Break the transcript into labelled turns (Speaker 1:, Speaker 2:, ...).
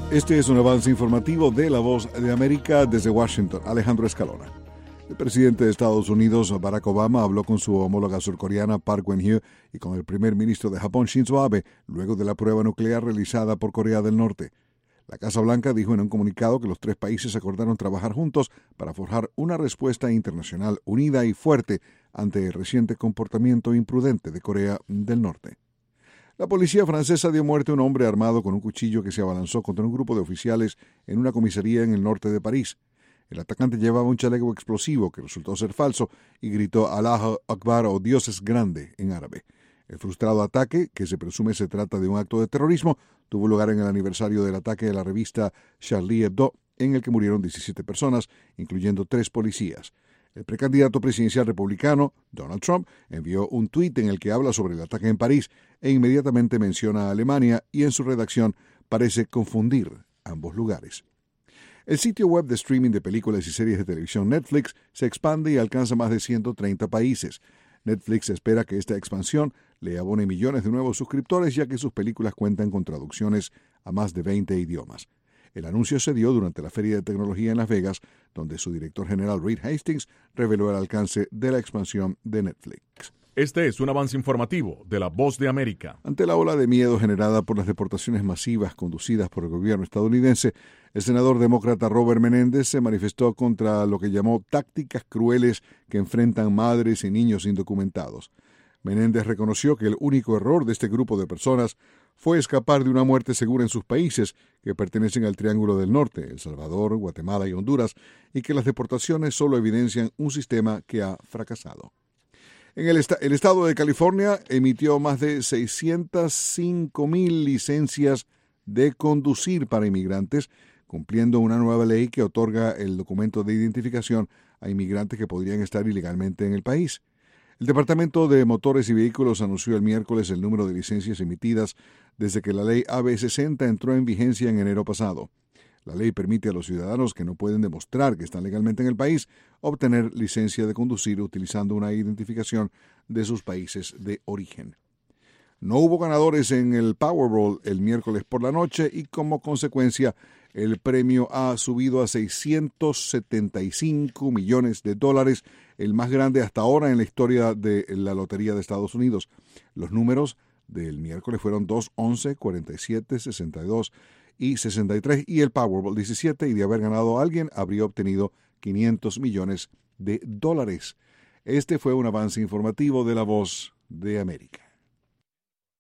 Speaker 1: Este es un avance informativo de La Voz de América desde Washington. Alejandro Escalona. El presidente de Estados Unidos, Barack Obama, habló con su homóloga surcoreana Park Geun-hye y con el primer ministro de Japón, Shinzo Abe, luego de la prueba nuclear realizada por Corea del Norte. La Casa Blanca dijo en un comunicado que los tres países acordaron trabajar juntos para forjar una respuesta internacional unida y fuerte ante el reciente comportamiento imprudente de Corea del Norte. La policía francesa dio muerte a un hombre armado con un cuchillo que se abalanzó contra un grupo de oficiales en una comisaría en el norte de París. El atacante llevaba un chaleco explosivo que resultó ser falso y gritó Allahu Akbar o Dios es grande en árabe. El frustrado ataque, que se presume se trata de un acto de terrorismo, tuvo lugar en el aniversario del ataque de la revista Charlie Hebdo, en el que murieron 17 personas, incluyendo 3 policías. El precandidato presidencial republicano, Donald Trump, envió un tuit en el que habla sobre el ataque en París e inmediatamente menciona a Alemania y en su redacción parece confundir ambos lugares. El sitio web de streaming de películas y series de televisión Netflix se expande y alcanza más de 130 países. Netflix espera que esta expansión le abone millones de nuevos suscriptores, ya que sus películas cuentan con traducciones a más de 20 idiomas. El anuncio se dio durante la Feria de Tecnología en Las Vegas, donde su director general Reed Hastings reveló el alcance de la expansión de Netflix.
Speaker 2: Este es un avance informativo de La Voz de América.
Speaker 1: Ante la ola de miedo generada por las deportaciones masivas conducidas por el gobierno estadounidense, el senador demócrata Robert Menéndez se manifestó contra lo que llamó tácticas crueles que enfrentan madres y niños indocumentados. Menéndez reconoció que el único error de este grupo de personas fue escapar de una muerte segura en sus países, que pertenecen al Triángulo del Norte, El Salvador, Guatemala y Honduras, y que las deportaciones solo evidencian un sistema que ha fracasado. El estado de California emitió más de 605,000 licencias de conducir para inmigrantes, cumpliendo una nueva ley que otorga el documento de identificación a inmigrantes que podrían estar ilegalmente en el país. El Departamento de Motores y Vehículos anunció el miércoles el número de licencias emitidas desde que la ley AB60 entró en vigencia en enero pasado. La ley permite a los ciudadanos que no pueden demostrar que están legalmente en el país obtener licencia de conducir utilizando una identificación de sus países de origen. No hubo ganadores en el Powerball el miércoles por la noche y como consecuencia el premio ha subido a $675 millones, el más grande hasta ahora en la historia de la Lotería de Estados Unidos. Los números del miércoles fueron 2, 11, 47, 62 y 63 y el Powerball 17, y de haber ganado a alguien habría obtenido $500 millones. Este fue un avance informativo de La Voz de América.